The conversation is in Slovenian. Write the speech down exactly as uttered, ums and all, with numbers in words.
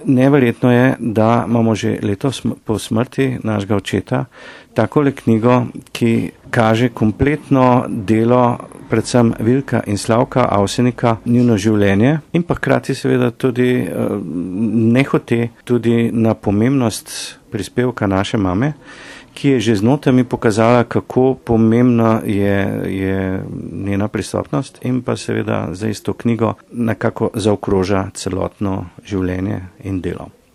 neverjetno je, da imamo že letos po smrti našega očeta takole knjigo, ki kaže kompletno delo predvsem Vilka in Slavka Avsenika, njuno življenje in pa hkrati seveda tudi nehote tudi na pomembnost prispevka naše mame, ki je že znotraj mi pokazala, kako pomembna je, je njena prisotnost in pa seveda za isto knjigo nekako zaokroža celotno življenje in delo.